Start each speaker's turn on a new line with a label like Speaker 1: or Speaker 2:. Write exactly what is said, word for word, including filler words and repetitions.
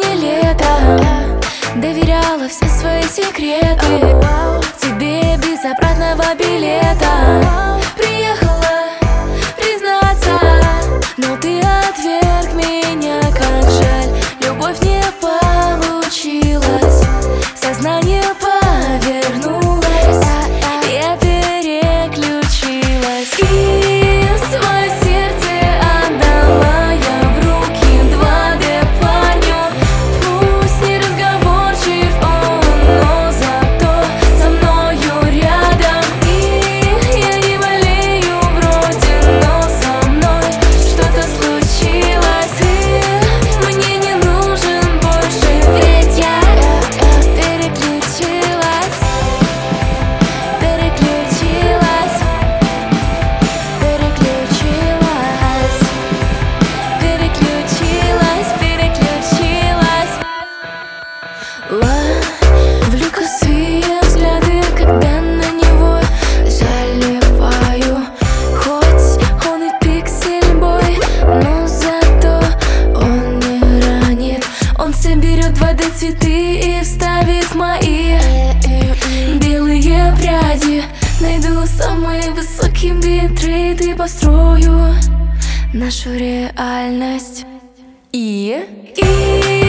Speaker 1: мне лето. Доверяла все свои секреты тебе без обратного билета. Приехала признаться, но ты отверг меня, как жаль. Любовь не получилась, сознание повернулось, я переключилась и свое сердце отдала я в руки два дэ парню. Пусть не разговорчив он, но зато со мною рядом. И я не болею вроде, но со мной что-то случилось. И мне не нужен больше, ведь я переключилась, переключилась, переключилась, переключилась, переключилась. Ловлю косые взгляды, когда на него залипаю. Хоть он и пиксель-бой, но зато он не ранит. Он соберет два дэ цветы и вставит в мои белые пряди. Найду самые высокие битрейты и построю нашу реальность. И, и